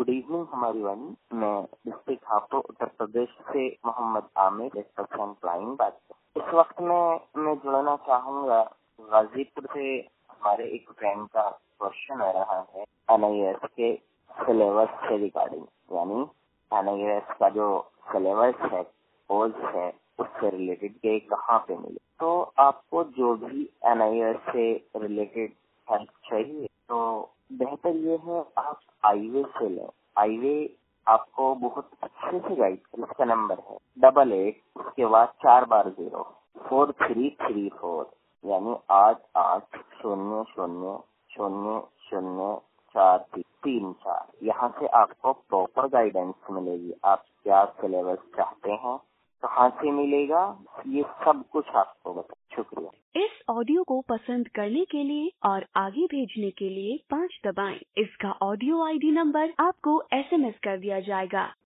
Good evening हमारी वाणी। मैं district Hapur Uttar Pradesh से मोहम्मद आमिर फ्लाइंग बात कर। इस वक्त मैं जुड़ना चाहूँगा गाजीपुर से। हमारे एक फ्रेंड का क्वेश्चन आ रहा है NIOS के सिलेबस से रिगार्डिंग, यानी NIOS का जो सिलेबस है, कोर्स है, उससे रिलेटेड के कहाँ पे मिले। तो आपको जो भी NIOS से रिलेटेड हेल्प चाहिए तो बेहतर ये है आप आईवे से लें। आईवे आपको बहुत अच्छे से गाइड कर। इसका नंबर है 88 उसके बाद 4 बार 0 4334, यानी 8800000434। यहाँ से आपको प्रॉपर गाइडेंस मिलेगी। आप क्या सिलेबस चाहते हैं, कहाँ से मिलेगा, ये सब कुछ आपको बता। शुक्रिया। इस ऑडियो को पसंद करने के लिए और आगे भेजने के लिए 5 दबाएं। इसका ऑडियो ID नंबर आपको SMS कर दिया जाएगा।